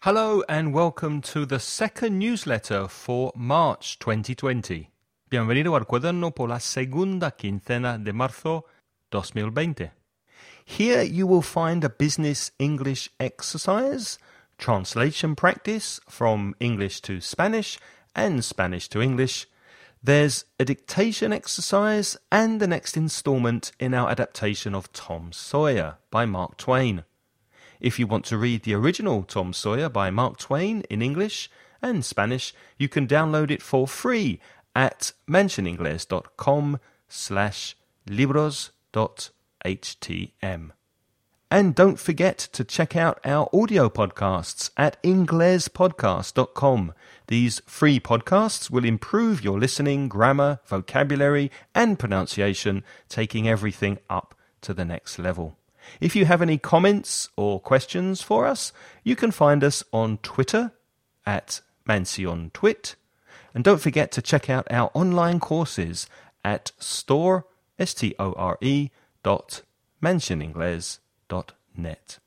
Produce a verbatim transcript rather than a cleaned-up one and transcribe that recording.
Hello and welcome to the second newsletter for March twenty twenty. Bienvenido al cuaderno por la segunda quincena de marzo dos mil veinte. Here you will find a business English exercise, translation practice from English to Spanish and Spanish to English. There's a dictation exercise and the next installment in our adaptation of Tom Sawyer by Mark Twain. If you want to read the original Tom Sawyer by Mark Twain in English and Spanish, you can download it for free at mentioningles.com slash libros.htm. And don't forget to check out our audio podcasts at inglespodcast dot com. These free podcasts will improve your listening, grammar, vocabulary, and pronunciation, taking everything up to the next level. If you have any comments or questions for us, you can find us on Twitter at MansionTwit. And don't forget to check out our online courses at store, S T O R E, dot mentioningles dot net.